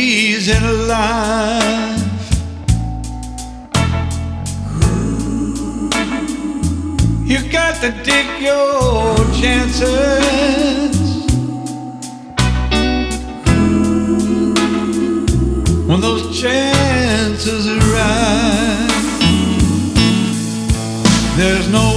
easy life. You got to take your chances when those chances arise. There's no